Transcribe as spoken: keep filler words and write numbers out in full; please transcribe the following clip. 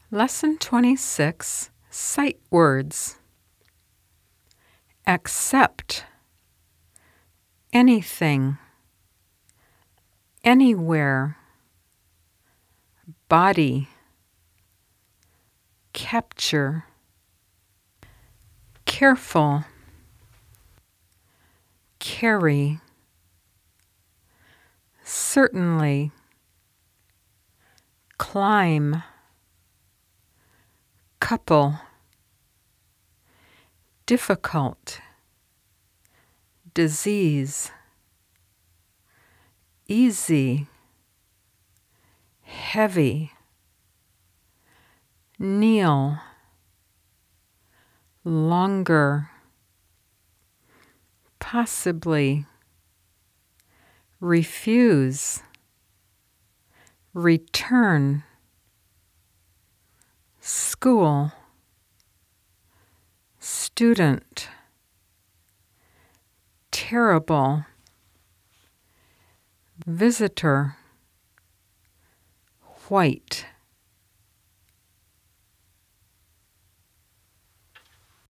Lesson twenty-six, Sight Words. Accept. Anything. Anywhere. Body. Capture. Careful. Carry. Certainly. Climb. Couple. Difficult. Disease. Easy. Heavy. Kneel. Longer. Possibly. Refuse. Return. School. Student. Terrible. Visitor. White.